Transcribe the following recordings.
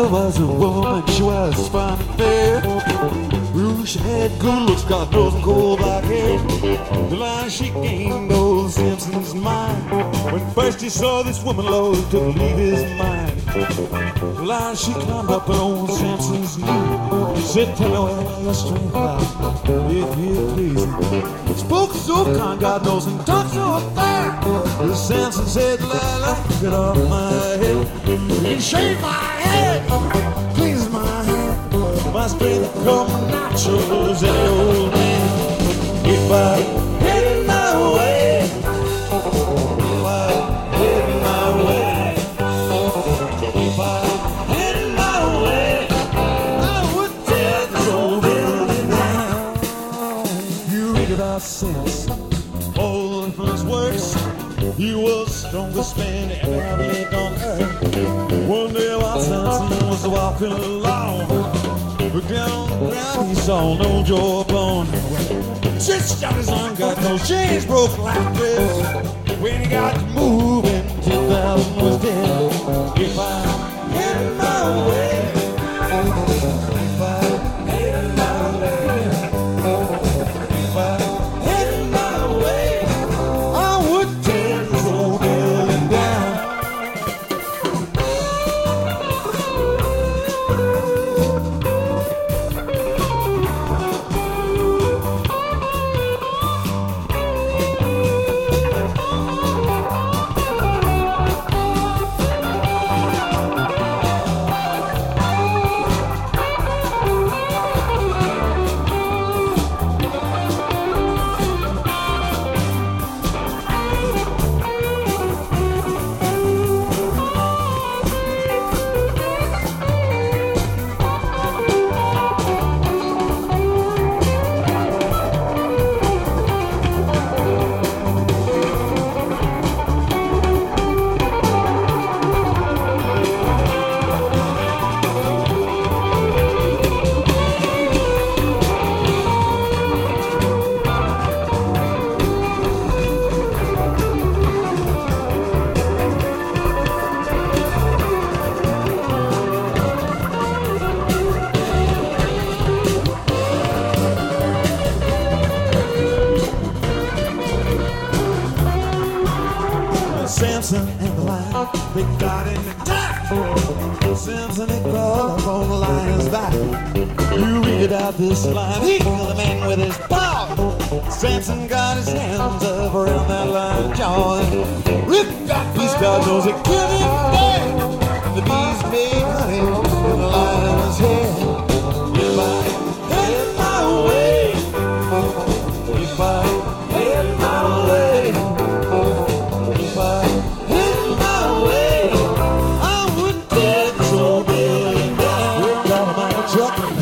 There was a woman, she was fine and fair. Ooh, she had good looks, God knows, and cool black hair. The line she gained old Simpson's mind. When first he saw this woman, Lord, he couldn't leave his mind. The line she climbed up on old Simpson's knee. She said, tell me where your strength lies, if you please. Spoke so kind, God knows, and talked so fair. The Simpson said, Lila, get off my head. You shave my head, cleans my hand. My strength come natural as any old man. If I head my way, if I head my way, if I head my way, I would tear this old building down. You read about sense, all of his works. He was the strongest man ever lived on earth. One day while Simpson was walking along, looked down on the ground, he saw an old jawbone. Just shot his arm, got no chains, broke like this. When he got to moving, 2000 was dead. If I had my way, if I had my way, if I had my way, I would tear this old building down. Simpson and the lion, they got in the dark. Simpson and crawled up on the lion's back. You read about this lion, he killed a man with his paw. Simpson got his hands up around that lion's jaw and ripped that beast, God knows it killed him dead. The beast made honey in the lion's head. If I had my way, if I had my way, if I had my way, I would tear this old building down. We're got him out of trouble now.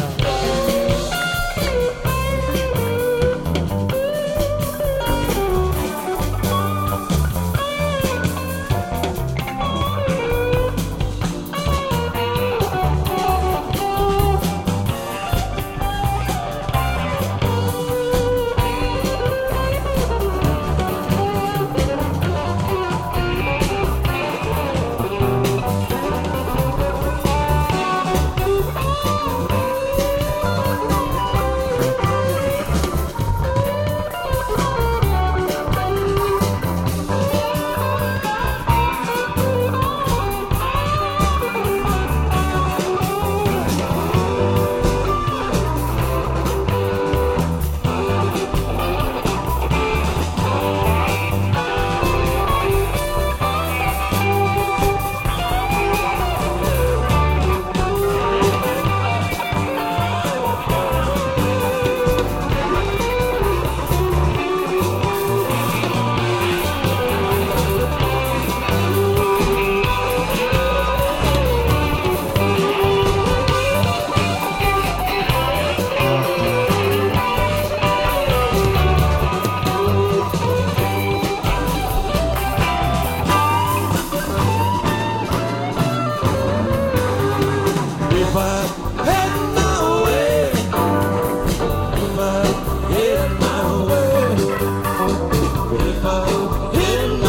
If I had my way,